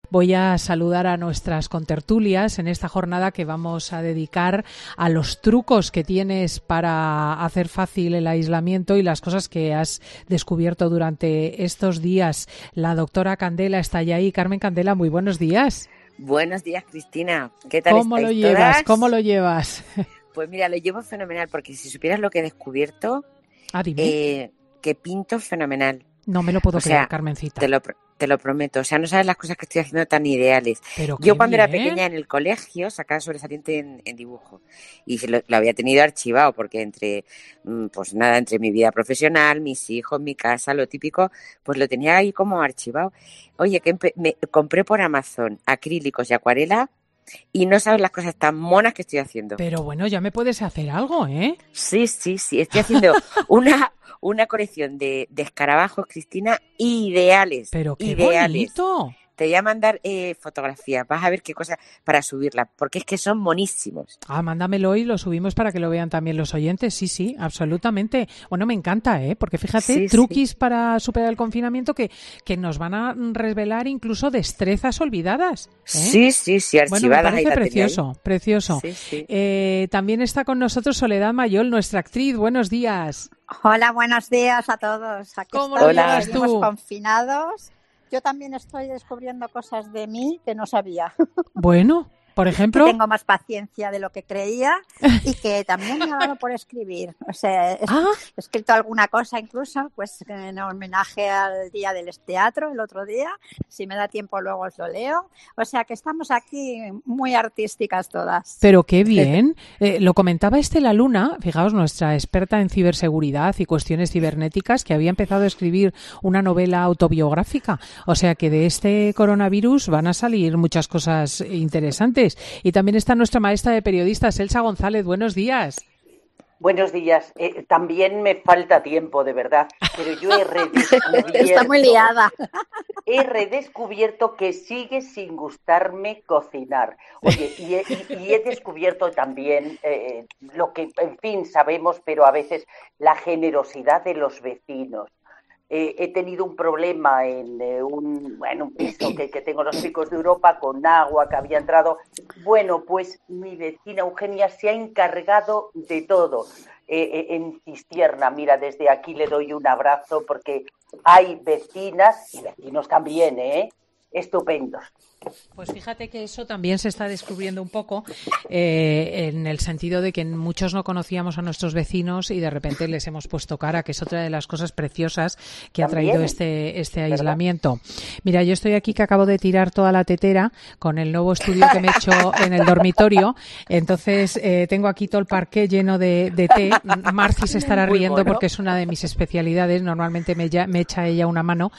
voy a saludar a nuestras contertulias en esta jornada que vamos a dedicar a los trucos que tienes para hacer fácil el aislamiento y las cosas que has descubierto durante estos días. La doctora Candela está ya ahí. Carmen Candela, muy buenos días. Buenos días, Cristina. ¿Qué tal ¿Cómo estáis lo llevas? todas? ¿Cómo lo llevas? Pues mira, lo llevo fenomenal, porque si supieras lo que he descubierto, Dime. que pinto fenomenal. No me lo puedo creer, Carmencita. Te lo prometo. O sea, no sabes las cosas que estoy haciendo tan ideales. Pero yo cuando bien. era pequeña en el colegio sacaba sobresaliente en dibujo. Y lo había tenido archivado porque entre mi vida profesional, mis hijos, mi casa, lo típico, pues lo tenía ahí como archivado. Oye, que me compré por Amazon acrílicos y acuarela y no sabes las cosas tan monas que estoy haciendo. Pero bueno, ya me puedes hacer algo, ¿eh? Sí. Estoy haciendo una colección de escarabajos, Cristina, ideales. Pero qué ideales. bonito. Te voy a mandar fotografías, vas a ver qué cosas para subirlas, porque es que son monísimos. Mándamelo y lo subimos para que lo vean también los oyentes. Sí, absolutamente. Bueno, me encanta, porque fíjate, truquis para superar el confinamiento que nos van a revelar incluso destrezas olvidadas. Sí, archivadas. Bueno, me parece precioso. Sí. También está con nosotros Soledad Mayol, nuestra actriz. Buenos días. Hola, buenos días a todos. Aquí ¿Cómo lo llevas tú? Seguimos confinados. Yo también estoy descubriendo cosas de mí que no sabía. Bueno, por ejemplo. Que tengo más paciencia de lo que creía y que también me ha dado por escribir. O sea, he escrito alguna cosa incluso, pues en homenaje al Día del Teatro el otro día. Si me da tiempo luego os lo leo. O sea que estamos aquí muy artísticas todas. Pero qué bien. Lo comentaba Estela Luna, fijaos, nuestra experta en ciberseguridad y cuestiones cibernéticas, que había empezado a escribir una novela autobiográfica. O sea que de este coronavirus van a salir muchas cosas interesantes. Y también está nuestra maestra de periodistas, Elsa González. Buenos días. Buenos días. También me falta tiempo, de verdad, pero yo he redescubierto... Está muy liada. He redescubierto que sigue sin gustarme cocinar. Oye, y he descubierto también lo que, en fin, sabemos, pero a veces la generosidad de los vecinos. He tenido un problema en un piso que tengo los Picos de Europa con agua que había entrado. Bueno, pues mi vecina Eugenia se ha encargado de todo en Cistierna. Mira, desde aquí le doy un abrazo porque hay vecinas y vecinos también, estupendos. Pues fíjate que eso también se está descubriendo un poco en el sentido de que muchos no conocíamos a nuestros vecinos y de repente les hemos puesto cara, que es otra de las cosas preciosas que ha traído este aislamiento. Mira, yo estoy aquí que acabo de tirar toda la tetera con el nuevo estudio que me he hecho en el dormitorio. Entonces tengo aquí todo el parqué lleno de té. Marci se estará riendo porque es una de mis especialidades. Normalmente me echa ella una mano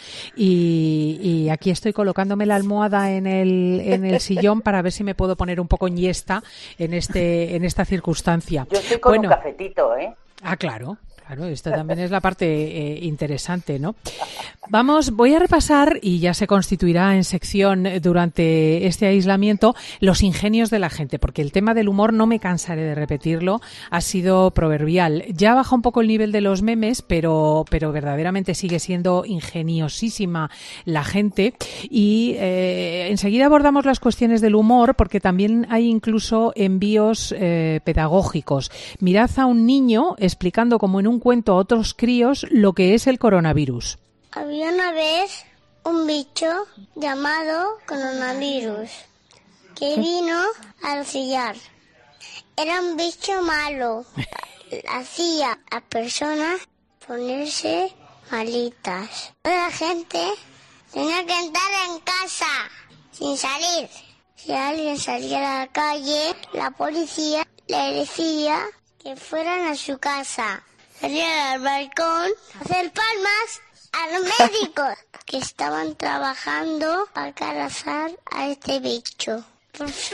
y aquí estoy colocándome la almohada en el sillón para ver si me puedo poner un poco ñesta en esta circunstancia. Yo estoy con un cafetito, Claro, esto también es la parte interesante, ¿no? Voy a repasar, y ya se constituirá en sección durante este aislamiento, los ingenios de la gente, porque el tema del humor, no me cansaré de repetirlo, ha sido proverbial. Ya baja un poco el nivel de los memes, pero verdaderamente sigue siendo ingeniosísima la gente. Y enseguida abordamos las cuestiones del humor, porque también hay incluso envíos pedagógicos. Mirad a un niño explicando como en un cuento a otros críos lo que es el coronavirus. Había una vez un bicho llamado coronavirus que vino a chillar. Era un bicho malo. Hacía a personas ponerse malitas. La gente tenía que entrar en casa sin salir. Si alguien salía a la calle, la policía le decía que fueran a su casa. Salían al balcón a hacer palmas a los médicos que estaban trabajando para cazar a este bicho. Por fin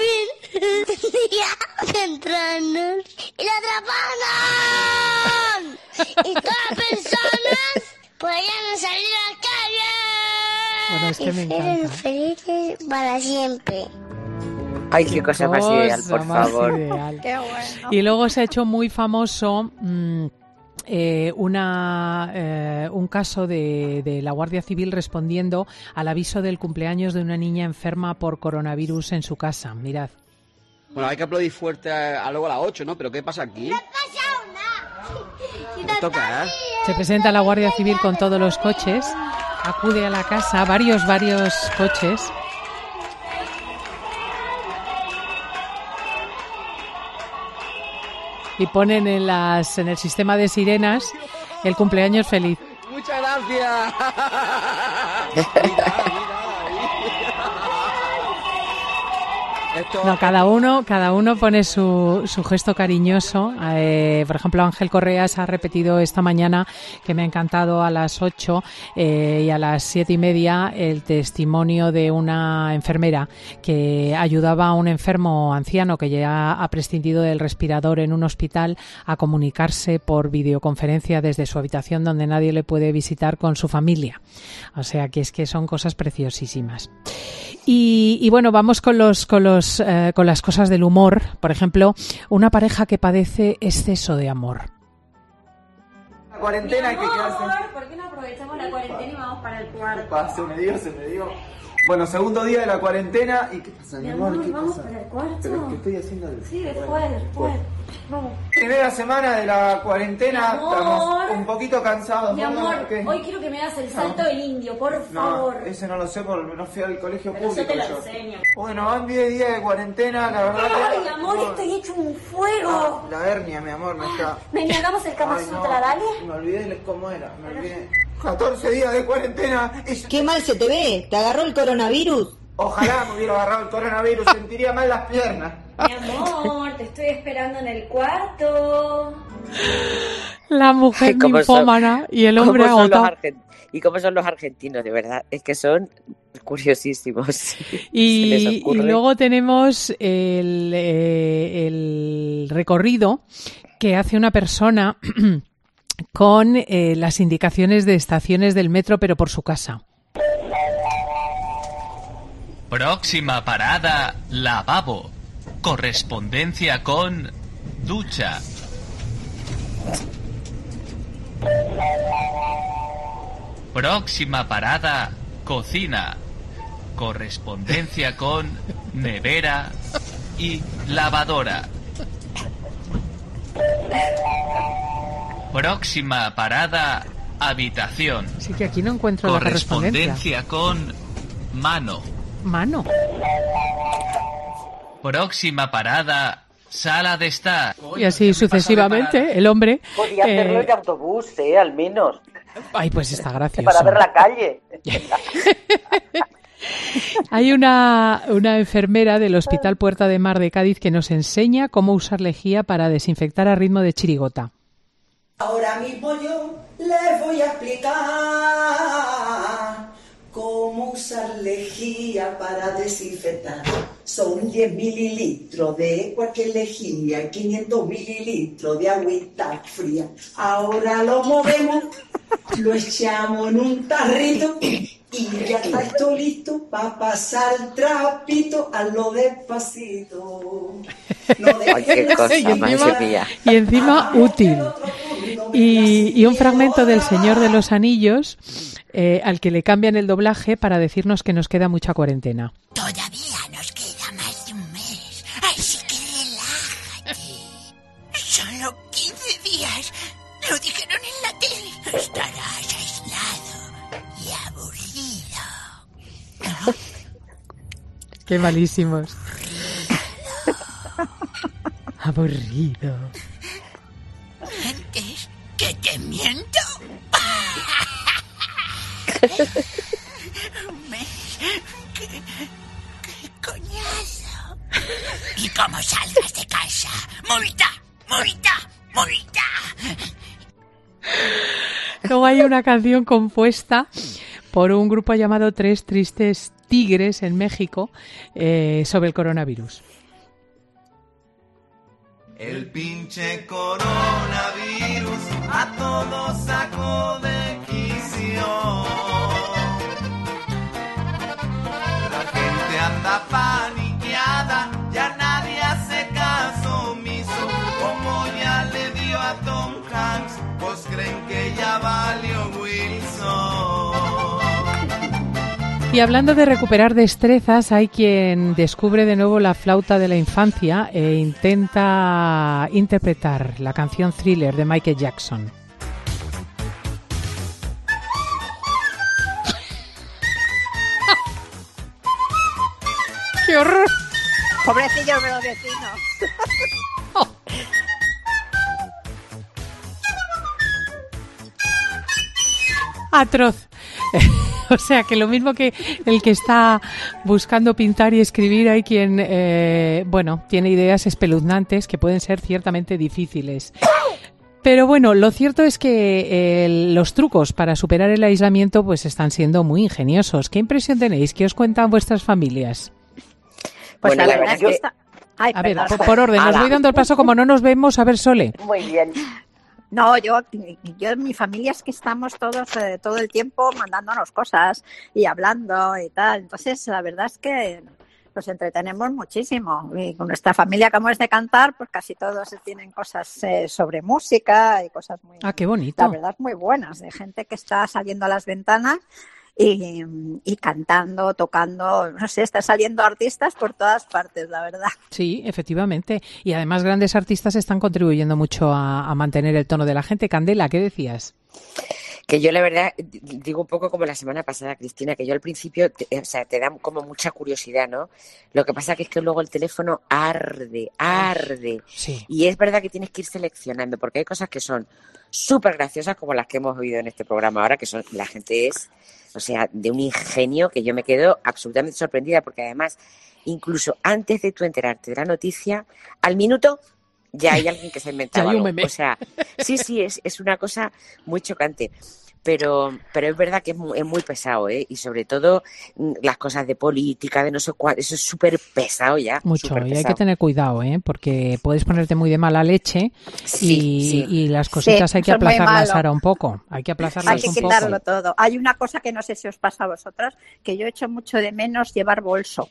tenía que entrarnos y lo atraparon. Y todas las personas podían salir a la calle. Bueno, es que me encanta. Fueron felices para siempre. Ay, qué cosa más ideal, por favor. Ideal. Qué bueno. Y luego se ha hecho muy famoso un caso de la Guardia Civil respondiendo al aviso del cumpleaños de una niña enferma por coronavirus en su casa. Mirad. Bueno, hay que aplaudir fuerte luego a las 8, ¿no? ¿Pero qué pasa aquí? No ha pasado nada. ¿Esto qué es? Se presenta la Guardia Civil con todos los coches, acude a la casa, varios coches. Y ponen en el sistema de sirenas el cumpleaños feliz. ¡Muchas gracias! No, cada uno pone su gesto cariñoso. Por ejemplo, Ángel Correas ha repetido esta mañana, que me ha encantado, a las 8 y a las 7:30, el testimonio de una enfermera que ayudaba a un enfermo anciano que ya ha prescindido del respirador en un hospital a comunicarse por videoconferencia desde su habitación, donde nadie le puede visitar, con su familia. O sea que es que son cosas preciosísimas. Y bueno, vamos con las cosas del humor. Por ejemplo, una pareja que padece exceso de amor. La cuarentena hay que quedarse. ¿Por qué no aprovechamos la cuarentena y vamos para el cuarto? Se me dio. Bueno, segundo día de la cuarentena. ¿Y qué pasa, mi amor? ¿Qué ¿Vamos pasa? para el cuarto? ¿Pero qué estoy haciendo? Sí, después. Vamos. Primera semana de la cuarentena, estamos un poquito cansados. Mi ¿no? amor, ¿Qué? hoy quiero que me hagas el salto del indio, por favor. No, ese no lo sé porque no fui al colegio Pero público. yo te lo enseño. Bueno, van 10 días de cuarentena, la verdad Ay, que... mi amor, estoy hecho un fuego. La hernia, mi amor, me está... Vení, hagamos el Kama Ay, no, Sutra, dale. Me olvidé cómo era, 14 días de cuarentena. Qué mal se te ve, ¿te agarró el coronavirus? Ojalá me hubiera agarrado el coronavirus, sentiría mal las piernas. Mi amor, te estoy esperando en el cuarto. La mujer ninfómana y el hombre agotado. ¿Y cómo son los argentinos, de verdad? Es que son curiosísimos. Y luego tenemos el recorrido que hace una persona con las indicaciones de estaciones del metro, pero por su casa. Próxima parada, lavabo. Correspondencia con ducha. Próxima parada, cocina. Correspondencia con nevera y lavadora. Próxima parada, habitación. Sí, que aquí no encuentro la correspondencia. Con mano. Mano. Próxima parada, sala de estar. Y así sucesivamente, el hombre... Podía hacerlo en autobús, al menos. Ay, pues está gracioso. Para ver la calle. Hay una enfermera del Hospital Puerta de Mar de Cádiz que nos enseña cómo usar lejía para desinfectar a ritmo de chirigota. Ahora mismo yo les voy a explicar cómo usar lejía para desinfectar. Son 10 mililitros de cualquier lejía, 500 mililitros de agüita fría. Ahora lo movemos, lo echamos en un tarrito y ya está esto listo para pasar el trapito a lo despacito. No Ay, qué cosa más sencilla. Y encima útil. Y un fragmento del Señor de los Anillos al que le cambian el doblaje para decirnos que nos queda mucha cuarentena. Todavía nos queda más de un mes, así que relájate. Solo 15 días. Lo dijeron en la tele. Estarás aislado y aburrido. Qué malísimos. Aburrido. ¿Sientes que te miento? Un mes. ¿Qué coñazo? ¿Y cómo salgas de casa? ¡Multa! ¡Multa! ¡Multa! Luego hay una canción compuesta por un grupo llamado Tres Tristes Tigres en México sobre el coronavirus. El pinche coronavirus a todos sacó de quicio. La gente anda paniqueada, ya nadie hace caso omiso. Como ya le dio a Tom Hanks, pues Y hablando de recuperar destrezas, hay quien descubre de nuevo la flauta de la infancia e intenta interpretar la canción Thriller de Michael Jackson. ¡Qué horror! Pobrecillos de los vecinos. Oh. Atroz. O sea, que lo mismo que el que está buscando pintar y escribir, hay quien, tiene ideas espeluznantes que pueden ser ciertamente difíciles. Pero bueno, lo cierto es que los trucos para superar el aislamiento pues están siendo muy ingeniosos. ¿Qué impresión tenéis? ¿Qué os cuentan vuestras familias? Pues la verdad es que está... Ay, a ver, por orden, os voy dando el paso como no nos vemos. A ver, Sole. Muy bien. No, yo en mi familia es que estamos todos todo el tiempo mandándonos cosas y hablando y tal. Entonces, la verdad es que nos entretenemos muchísimo. Y con nuestra familia, como es de cantar, pues casi todos tienen cosas sobre música y cosas muy... Ah, qué bonito. La verdad, muy buenas, de gente que está saliendo a las ventanas y cantando, tocando, no sé, están saliendo artistas por todas partes, la verdad. Sí, efectivamente. Y además grandes artistas están contribuyendo mucho a mantener el tono de la gente. Candela, ¿qué decías? Que yo la verdad digo un poco como la semana pasada, Cristina, que yo al principio, te da como mucha curiosidad, ¿no? Lo que pasa que es que luego el teléfono arde. Sí. Y es verdad que tienes que ir seleccionando, porque hay cosas que son súper graciosas, como las que hemos oído en este programa ahora, que son, la gente es, de un ingenio que yo me quedo absolutamente sorprendida, porque además, incluso antes de tú enterarte de la noticia, al minuto ya hay alguien que se ha inventado algo. O sea, sí, es una cosa muy chocante. Pero es verdad que es muy pesado, ¿eh? Y sobre todo las cosas de política, de no sé cuál, eso es súper pesado ya. Mucho, y hay que tener cuidado, ¿eh? Porque puedes ponerte muy de mala leche y las cositas hay que aplazarlas ahora un poco. Hay que aplazarlas un poco. Hay que quitarlo todo. Hay una cosa que no sé si os pasa a vosotras, que yo echo mucho de menos llevar bolso.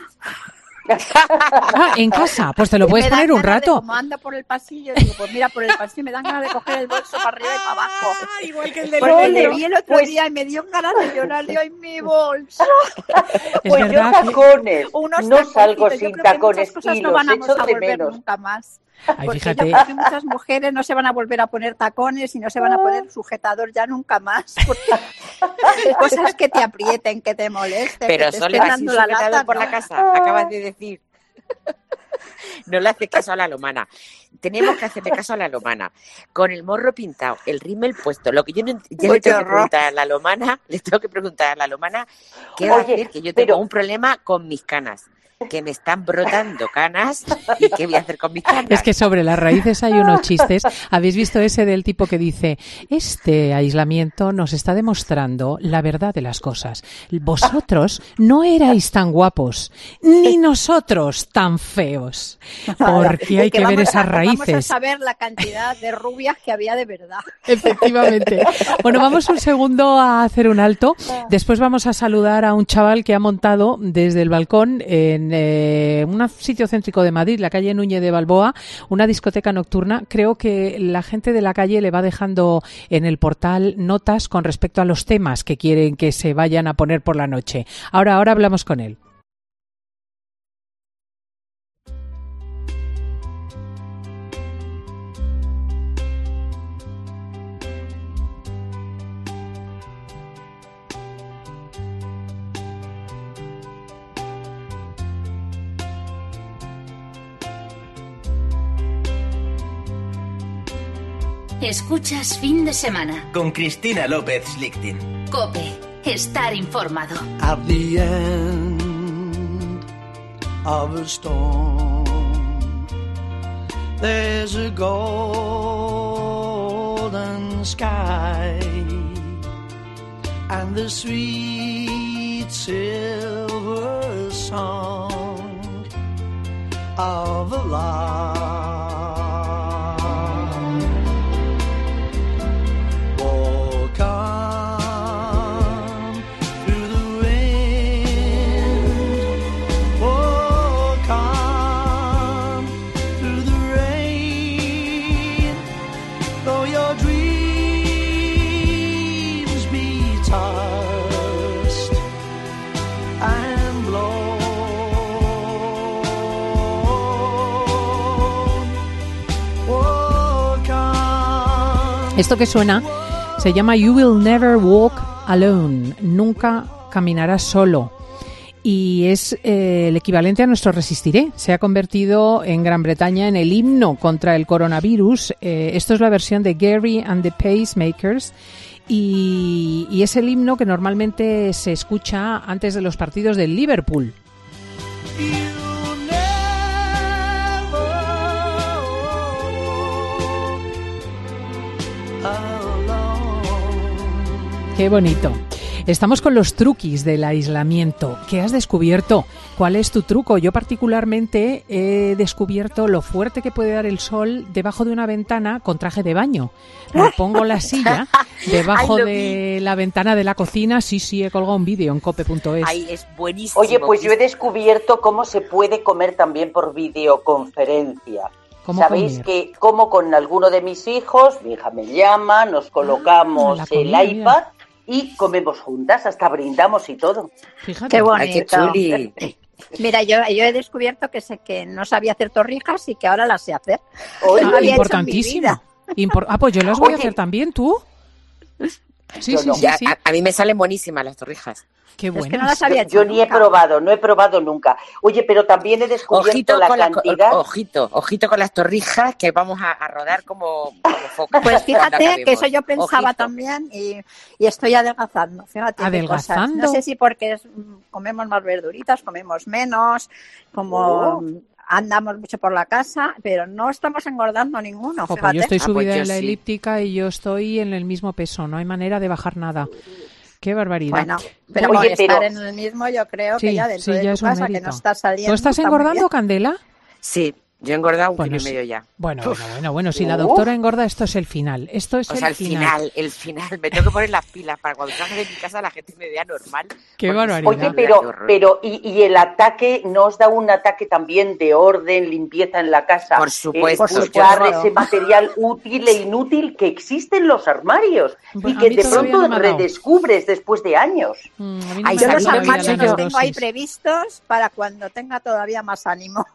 Ah, en casa, pues te lo puedes poner un rato. Como ando por el pasillo, digo, pues mira, por el pasillo me dan ganas de coger el bolso para arriba y para abajo. Igual que el de Porque le vi el otro día y me dio ganas de llorar. Yo, ¡ay, mi bolso! Pues yo tacones, no salgo sin tacones y no los van echo a de volver menos. nunca más. Ay, Porque fíjate. yo creo que muchas mujeres no se van a volver a poner tacones y no se van a poner sujetador ya nunca más. Cosas que te aprieten, que te molesten. Pero que te Sole, estén vas sin dando la sujetador lata, por la casa, acabas de decir. No le haces caso a la lomana. Tenemos que hacerle caso a la lomana. Con el morro pintado, el rímel puesto. Lo que yo no ya le tengo que preguntar a la lomana, qué va a hacer, que yo tengo un problema con mis canas. Que me están brotando canas y qué voy a hacer con mis canas. Es que sobre las raíces hay unos chistes. ¿Habéis visto ese del tipo que dice: este aislamiento nos está demostrando la verdad de las cosas? Vosotros no erais tan guapos, ni nosotros tan feos. Porque hay que ver esas raíces. Vamos a saber la cantidad de rubias que había de verdad. Efectivamente. Bueno, vamos un segundo a hacer un alto. Después vamos a saludar a un chaval que ha montado desde el balcón en un sitio céntrico de Madrid, la calle Núñez de Balboa, una discoteca nocturna. Creo que la gente de la calle le va dejando en el portal notas con respecto a los temas que quieren que se vayan a poner por la noche. Ahora hablamos con él. Escuchas Fin de Semana con Cristina López Schlichting. COPE. Estar informado. At the end of a storm, there's a golden sky and the sweet silver song of a lark. Esto que suena se llama You Will Never Walk Alone, nunca caminarás solo. Y es el equivalente a nuestro Resistiré. Se ha convertido en Gran Bretaña en el himno contra el coronavirus. Esto es la versión de Gary and the Pacemakers. Y es el himno que normalmente se escucha antes de los partidos del Liverpool. Qué bonito. Estamos con los truquis del aislamiento. ¿Qué has descubierto? ¿Cuál es tu truco? Yo particularmente he descubierto lo fuerte que puede dar el sol debajo de una ventana con traje de baño. Me pongo la silla debajo de la ventana de la cocina. Sí, he colgado un vídeo en cope.es. Ay, es buenísimo. Oye, pues yo he descubierto cómo se puede comer también por videoconferencia. ¿Sabéis que como con alguno de mis hijos, mi hija me llama, nos colocamos el iPad y comemos juntas, hasta brindamos y todo. Fíjate. Qué bonito. Ay, qué chuli. Mira, yo he descubierto que no sabía hacer torrijas y que ahora las sé hacer. Importantísimo. Pues yo las voy a hacer también, ¿tú? Sí. A mí me salen buenísimas las torrijas. Qué bueno. Es que no las había hecho yo ni he probado, no he probado nunca. Oye, pero también he descubierto la cantidad... Ojito con las torrijas, que vamos a rodar como focas. Pues fíjate que eso yo pensaba también y estoy adelgazando. Fíjate. ¿Adelgazando? No sé si porque comemos más verduritas, comemos menos, como... Andamos mucho por la casa, pero no estamos engordando ninguno. Pues yo estoy subida en la elíptica y yo estoy en el mismo peso, no hay manera de bajar nada. ¡Qué barbaridad! Bueno, pero estar en el mismo yo creo que ya dentro de tu casa, que no estás saliendo... ¿Tú estás engordando, Candela? Sí. Yo he engordado un kilo y medio ya. Bueno, si la doctora engorda, esto es el final. El final. Me tengo que poner las pilas para cuando salga de mi casa la gente me vea normal. Qué barbaridad. Oye, pero ¿y el ataque no os da un ataque también de orden, limpieza en la casa? Por supuesto. Buscar ese material útil e inútil que existe en los armarios y que de pronto redescubres después de años. Yo los armarios los tengo ahí previstos para cuando tenga todavía más ánimo.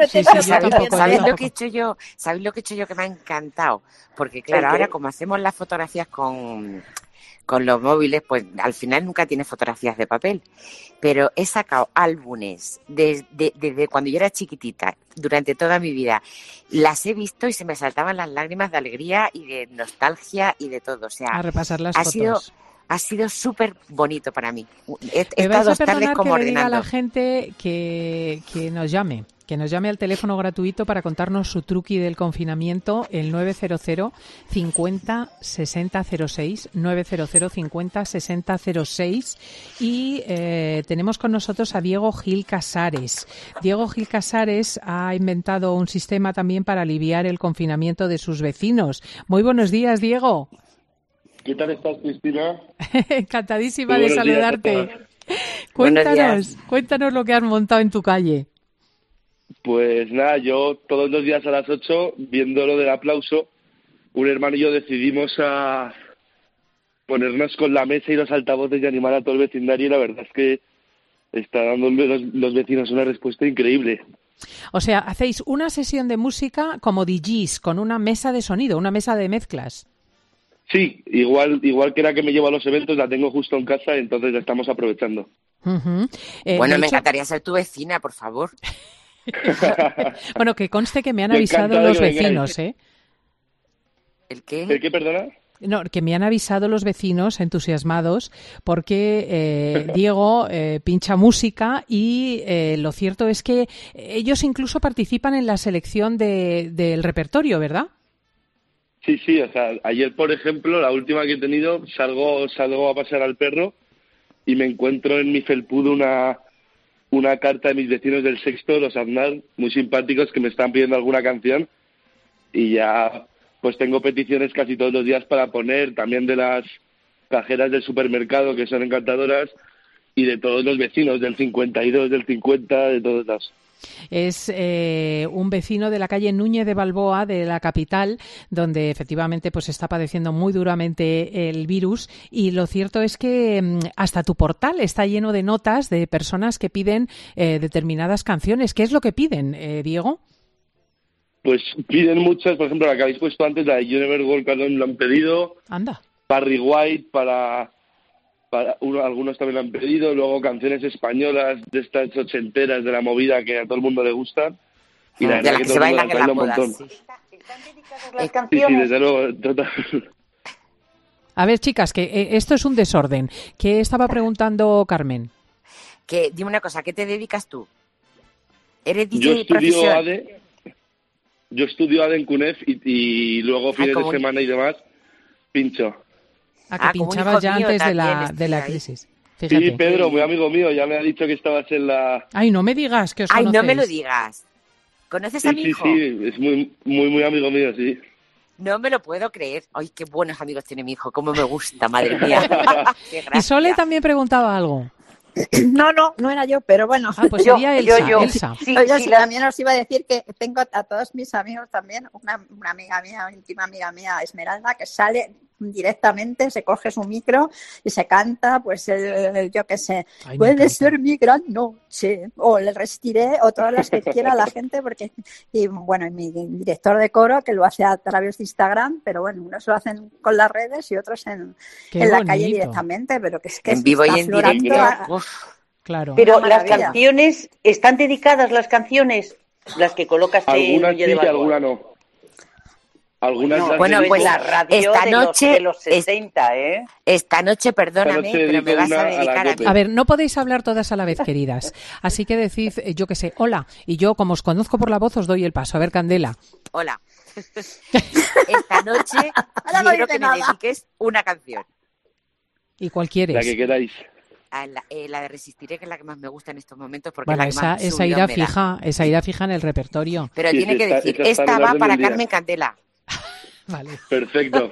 ¿Sabéis lo que he hecho yo? ¿Sabéis lo que he hecho yo que me ha encantado? Porque claro, ahora como hacemos las fotografías con los móviles, pues al final nunca tienes fotografías de papel. Pero he sacado álbumes desde cuando yo era chiquitita, durante toda mi vida. Las he visto y se me saltaban las lágrimas de alegría y de nostalgia y de todo. O sea, a repasar las fotos. Ha sido súper bonito para mí. He estado 2 tardes como ordenando. Diga a la gente que nos llame. Que nos llame al teléfono gratuito para contarnos su truqui del confinamiento, el 900 50 60 06, 900 50 60 06. Y tenemos con nosotros a Diego Gil Casares. Diego Gil Casares ha inventado un sistema también para aliviar el confinamiento de sus vecinos. Muy buenos días, Diego. ¿Qué tal estás, Cristina? Encantadísima de saludarte. Cuéntanos lo que has montado en tu calle. Pues nada, yo todos los días a las 8, viendo lo del aplauso, un hermano y yo decidimos a ponernos con la mesa y los altavoces y animar a todo el vecindario, y la verdad es que está dando los vecinos una respuesta increíble. O sea, hacéis una sesión de música como DJs, con una mesa de sonido, una mesa de mezclas. Sí, igual que la que me llevo a los eventos, la tengo justo en casa, entonces la estamos aprovechando. Bueno, me encantaría ser tu vecina, por favor. Bueno, que conste que me han avisado los vecinos, ¿eh? ¿El qué? ¿El qué, perdona? No, que me han avisado los vecinos entusiasmados porque Diego pincha música y lo cierto es que ellos incluso participan en la selección del repertorio, ¿verdad? Sí, o sea, ayer, por ejemplo, la última que he tenido, salgo a pasear al perro y me encuentro en mi felpudo una carta de mis vecinos del sexto, los Aznar, muy simpáticos, que me están pidiendo alguna canción, y ya pues tengo peticiones casi todos los días para poner, también de las cajeras del supermercado, que son encantadoras, y de todos los vecinos, del 52, del 50, de todos lados. Es un vecino de la calle Núñez de Balboa, de la capital, donde efectivamente pues está padeciendo muy duramente el virus, y lo cierto es que hasta tu portal está lleno de notas de personas que piden determinadas canciones. ¿Qué es lo que piden, Diego? pues piden muchas, por ejemplo, la que habéis puesto antes, la de You Never Walk Alone, lo han pedido. Anda. Barry White, algunos también lo han pedido. Luego canciones españolas de estas ochenteras de la movida que a todo el mundo le gustan. Y la verdad que todo el mundo la baila un montón. ¿Están dedicadas las Sí, canciones? desde luego, total. A ver, chicas, que esto es un desorden. ¿Qué estaba preguntando Carmen? Que dime una cosa, ¿a qué te dedicas tú? ¿Eres DJ profesional? Yo estudio ADE en CUNEF y luego fines de semana y demás pincho. Que pinchabas ya antes de la crisis. Fíjate. Sí, Pedro, muy amigo mío, ya me ha dicho que estabas en la... Ay, no me digas que os conocéis. Ay, no me lo digas. ¿Conoces a mi hijo? Sí, es muy amigo mío, sí. No me lo puedo creer. Ay, qué buenos amigos tiene mi hijo, cómo me gusta, madre mía. Y Sole también preguntaba algo. No era yo, pero bueno. Pues sería Elsa. Sí, también os iba a decir que tengo a todos mis amigos también, una amiga mía, una íntima amiga mía, Esmeralda, que sale directamente, se coge su micro y se canta, pues yo qué sé, puede ser mi gran noche, o le resistiré, o todas las que quiera la gente, porque, y bueno, y mi director de coro, que lo hace a través de Instagram, pero bueno, unos lo hacen con las redes y otros en la calle directamente, pero que es que en vivo y en directo. Claro. Pero las canciones, ¿están dedicadas las canciones? Las que colocas algunas sí y algunas no. Algunas no, bueno, pues la radio esta noche, de los 60, ¿eh? Esta noche, perdóname, pero me vas a dedicar a mí. A ver, no podéis hablar todas a la vez, queridas. Así que decid, yo qué sé, hola. Y yo, como os conozco por la voz, os doy el paso. A ver, Candela. Hola. Esta noche quiero que me dediques una canción. ¿Y cuál quieres? La que queráis. La de Resistiré, que es la que más me gusta en estos momentos, porque bueno, es la que esa irá fija en el repertorio. Pero sí, tiene que decir, esta va para Carmen Candela. Vale. Perfecto.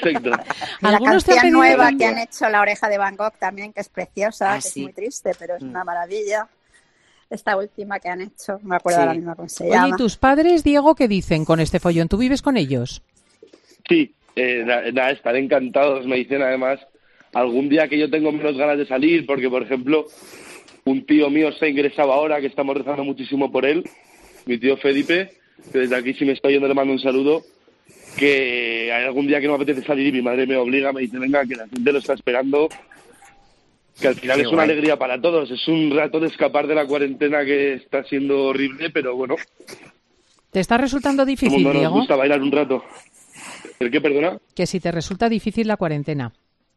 La canción nueva que han hecho, La Oreja de Van Gogh también, que es preciosa, que es muy triste, pero es una maravilla. Esta última que han hecho, no me acuerdo ahora mismo cómo se llama. Oye, ¿y tus padres, Diego, qué dicen con este follón? ¿Tú vives con ellos? Sí, estaré encantados, me dicen además. Algún día que yo tengo menos ganas de salir, porque, por ejemplo, un tío mío se ha ingresado ahora, que estamos rezando muchísimo por él, mi tío Felipe, que desde aquí, si me está oyendo, le mando un saludo, que hay algún día que no me apetece salir y mi madre me obliga, me dice, venga, que la gente lo está esperando, que al final es una alegría para todos, es un rato de escapar de la cuarentena que está siendo horrible, pero bueno. ¿Te está resultando difícil, Diego? Diego? Nos gusta bailar un rato. ¿El qué, perdona? Que si te resulta difícil la cuarentena.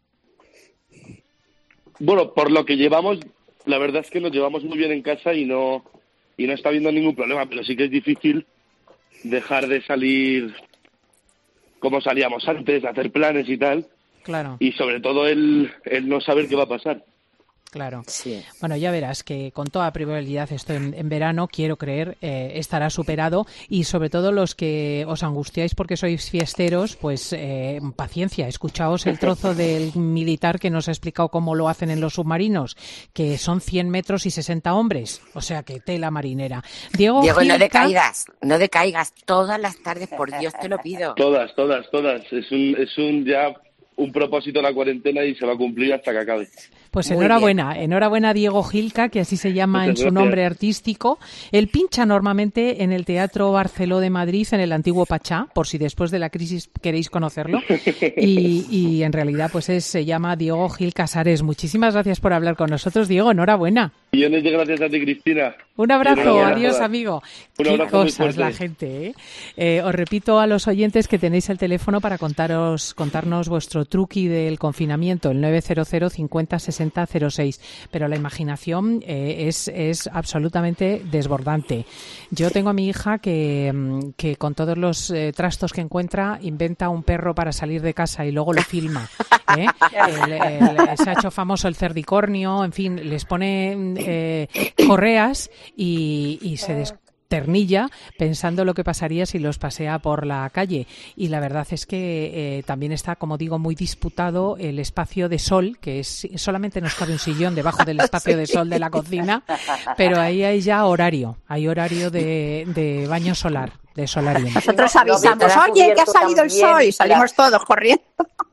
Bueno, por lo que llevamos, la verdad es que nos llevamos muy bien en casa y no está habiendo ningún problema, pero sí que es difícil dejar de salir como salíamos antes, hacer planes y tal. Claro. Y sobre todo el no saber qué va a pasar. Claro. Sí. Bueno, ya verás que con toda probabilidad esto en verano, quiero creer, estará superado, y sobre todo los que os angustiáis porque sois fiesteros, pues paciencia, escuchaos el trozo del militar que nos ha explicado cómo lo hacen en los submarinos, que son 100 metros y 60 hombres, o sea que tela marinera. Diego, no decaigas todas las tardes, por Dios te lo pido. Todas. Es un propósito la cuarentena y se va a cumplir hasta que acabe. Pues enhorabuena Diego Gilca, que así se llama en su nombre artístico. Él pincha normalmente en el Teatro Barceló de Madrid, en el antiguo Pachá, por si después de la crisis queréis conocerlo. Y en realidad pues se llama Diego Gil Casares. Muchísimas gracias por hablar con nosotros, Diego, enhorabuena. Millones de gracias a ti, Cristina. Un abrazo, adiós, amigo. Qué cosas la gente, ¿eh? Os repito a los oyentes que tenéis el teléfono para contarnos vuestro truqui del confinamiento, el 900 50 60 06. Pero la imaginación es absolutamente desbordante. Yo tengo a mi hija que con todos los trastos que encuentra inventa un perro para salir de casa y luego lo filma. Se ha hecho famoso el cerdicornio, en fin, les pone correas y se desternilla pensando lo que pasaría si los pasea por la calle. Y la verdad es que también está, como digo, muy disputado el espacio de sol, que solamente nos cabe un sillón debajo del espacio de sol de la cocina, pero ahí hay ya horario de baño solar, de solarium. Nosotros avisamos, oye, que ha salido el sol, y salimos todos corriendo.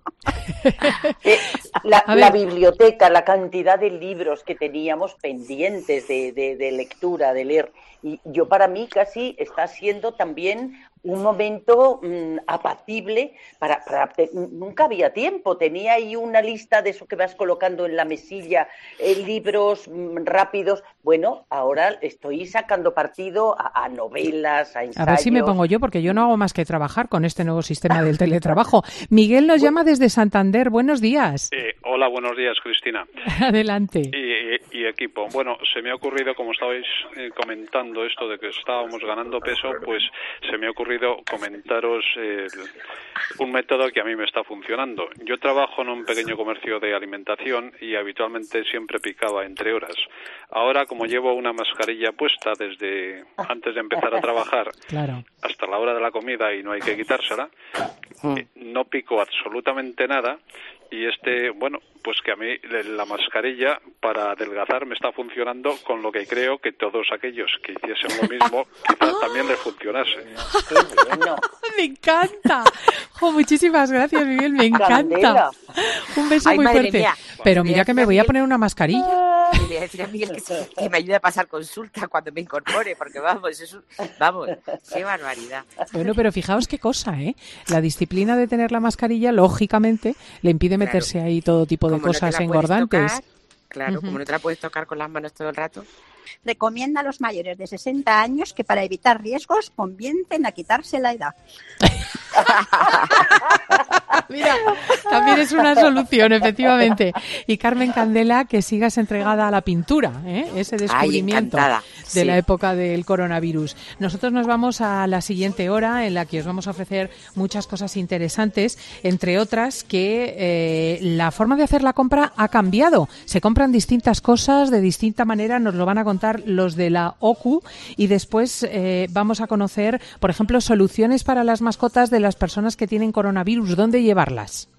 La biblioteca, la cantidad de libros que teníamos pendientes de lectura, de leer. Y yo, para mí, casi está siendo también un momento apacible nunca había tiempo, tenía ahí una lista de eso que vas colocando en la mesilla, libros rápidos. Bueno, ahora estoy sacando partido a novelas, a ensayos. A ver si me pongo yo, porque yo no hago más que trabajar con este nuevo sistema del teletrabajo. Miguel nos llama desde Santander. Buenos días. Hola, buenos días, Cristina. Adelante. Y equipo. Bueno, se me ha ocurrido, como estabais comentando esto de que estábamos ganando peso, pues se me ha ocurrido comentaros un método que a mí me está funcionando. Yo trabajo en un pequeño comercio de alimentación y habitualmente siempre picaba entre horas. Ahora, como llevo una mascarilla puesta desde antes de empezar a trabajar hasta la hora de la comida y no hay que quitársela, no pico absolutamente nada. Y bueno, pues que a mí la mascarilla para adelgazar me está funcionando, con lo que creo que todos aquellos que hiciesen lo mismo quizás también les funcionase. ¡Me encanta! Muchísimas gracias, Miguel, me encanta. Un beso muy fuerte. Mía. Pero mira que me voy a poner una mascarilla. Y le voy a decir a Miguel que me ayude a pasar consulta cuando me incorpore, porque vamos, qué barbaridad. Bueno, pero fijaos qué cosa, ¿eh? La disciplina de tener la mascarilla, lógicamente, le impide meterse ahí todo tipo de cosas engordantes. Claro, como no te la puedes tocar con las manos todo el rato. Recomienda a los mayores de 60 años que para evitar riesgos convienten a quitarse la edad. Mira, también es una solución, efectivamente. Y Carmen Candela, que sigas entregada a la pintura, ese descubrimiento de la época del coronavirus. Nosotros nos vamos a la siguiente hora, en la que os vamos a ofrecer muchas cosas interesantes, entre otras que la forma de hacer la compra ha cambiado. Se compran distintas cosas de distinta manera, nos lo van a contar los de la OCU, y después vamos a conocer, por ejemplo, soluciones para las mascotas de las personas que tienen coronavirus. ¿Dónde llevarlas?